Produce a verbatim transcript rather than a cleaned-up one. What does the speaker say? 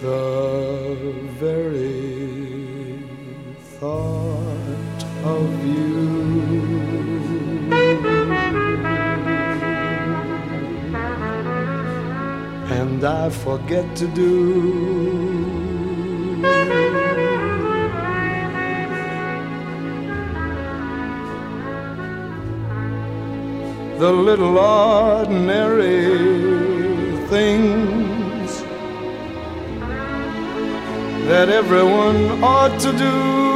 The very thought of you and I forget to do the little ordinary things that everyone ought to do.